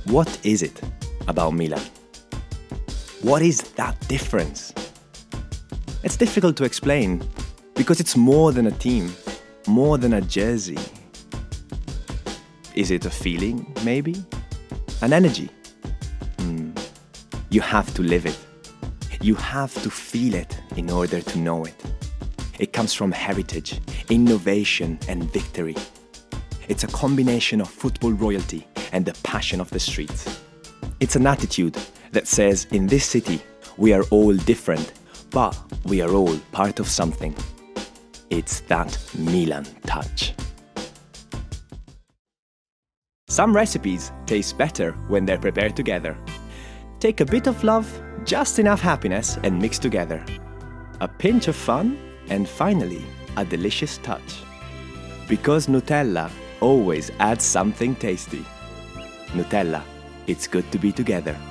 What is it about Milan? What is that difference? It's difficult to explain because it's more than a team, more than a jersey. Is it a feeling, maybe? An energy? You have to live it. You have to feel it in order to know it. It comes from heritage, innovation, and victory. It's a combination of football royalty and the passion of the streets. It's an attitude that says, in this city, we are all different, but we are all part of something. It's that Milan touch. Some recipes taste better when they're prepared together. Take a bit of love, just enough happiness, and mix together. A pinch of fun, and finally, a delicious touch. Because Nutella always adds something tasty. Nutella, it's good to be together.